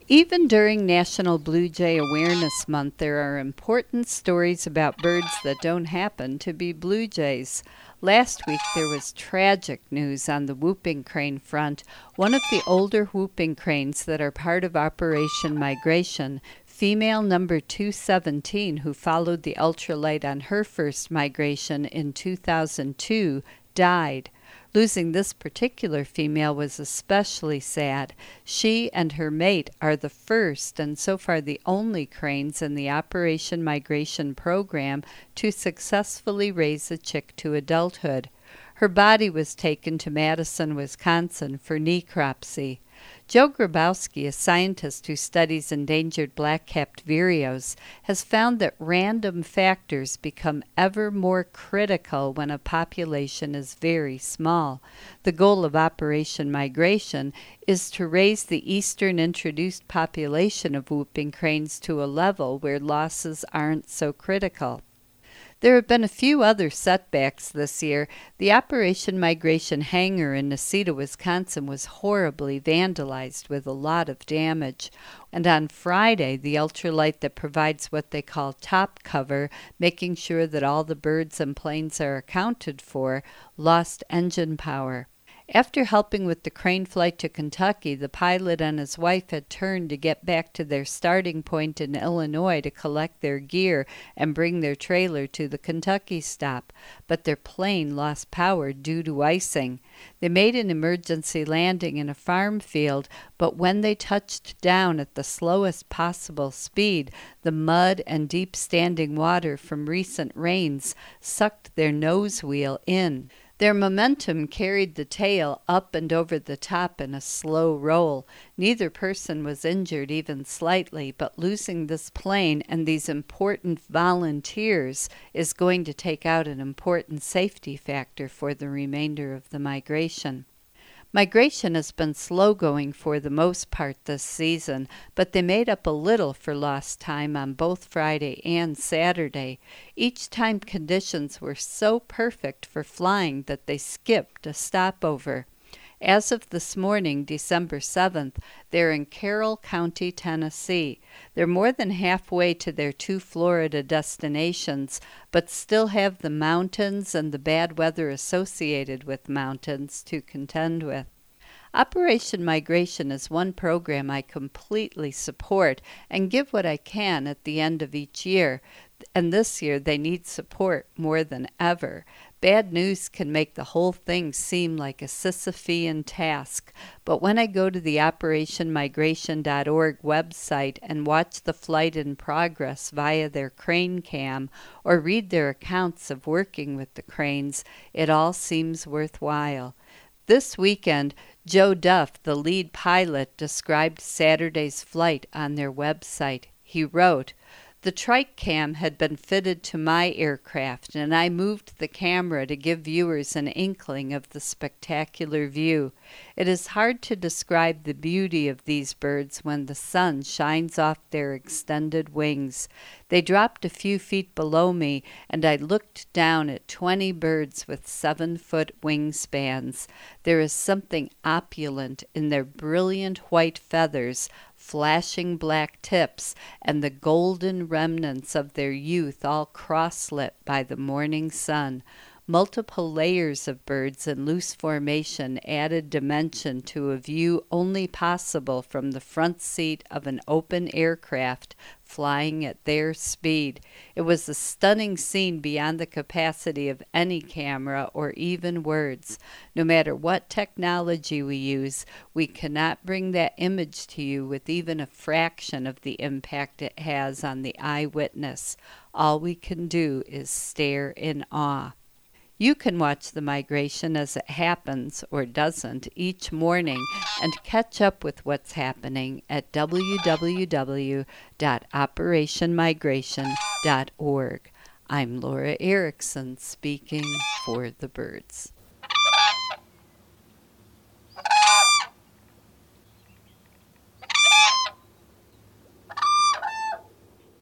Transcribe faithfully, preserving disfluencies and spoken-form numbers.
Even during National Blue Jay Awareness Month, there are important stories about birds that don't happen to be blue jays. Last week, there was tragic news on the whooping crane front. One of the older whooping cranes that are part of Operation Migration, female number two seventeen, who followed the ultralight on her first migration in two thousand two, died. Losing this particular female was especially sad. She and her mate are the first and so far the only cranes in the Operation Migration program to successfully raise a chick to adulthood. Her body was taken to Madison, Wisconsin for necropsy. Joe Grabowski, a scientist who studies endangered black-capped vireos, has found that random factors become ever more critical when a population is very small. The goal of Operation Migration is to raise the eastern introduced population of whooping cranes to a level where losses aren't so critical. There have been a few other setbacks this year. The Operation Migration hangar in Necedah, Wisconsin was horribly vandalized with a lot of damage. And on Friday, the ultralight that provides what they call top cover, making sure that all the birds and planes are accounted for, lost engine power. After helping with the crane flight to Kentucky, the pilot and his wife had turned to get back to their starting point in Illinois to collect their gear and bring their trailer to the Kentucky stop, but their plane lost power due to icing. They made an emergency landing in a farm field, but when they touched down at the slowest possible speed, the mud and deep standing water from recent rains sucked their nose wheel in. Their momentum carried the tail up and over the top in a slow roll. Neither person was injured even slightly, but losing this plane and these important volunteers is going to take out an important safety factor for the remainder of the migration. Migration has been slow going for the most part this season, but they made up a little for lost time on both Friday and Saturday. Each time conditions were so perfect for flying that they skipped a stopover. As of this morning, December seventh, they're in Carroll County, Tennessee. They're more than halfway to their two Florida destinations, but still have the mountains and the bad weather associated with mountains to contend with. Operation Migration is one program I completely support and give what I can at the end of each year, and this year they need support more than ever. Bad news can make the whole thing seem like a Sisyphean task, but when I go to the operation migration dot org website and watch the flight in progress via their crane cam or read their accounts of working with the cranes, it all seems worthwhile. This weekend, Joe Duff, the lead pilot, described Saturday's flight on their website. He wrote, "The trike cam had been fitted to my aircraft, and I moved the camera to give viewers an inkling of the spectacular view. It is hard to describe the beauty of these birds when the sun shines off their extended wings. They dropped a few feet below me, and I looked down at twenty birds with seven-foot wingspans. There is something opulent in their brilliant white feathers, flashing black tips, and the golden remnants of their youth all cross-lit by the morning sun. Multiple layers of birds in loose formation added dimension to a view only possible from the front seat of an open aircraft flying at their speed. It was a stunning scene beyond the capacity of any camera or even words. No matter what technology we use, we cannot bring that image to you with even a fraction of the impact it has on the eyewitness. All we can do is stare in awe." You can watch the migration as it happens, or doesn't, each morning and catch up with what's happening at w w w dot operation migration dot org. I'm Laura Erickson speaking for the birds.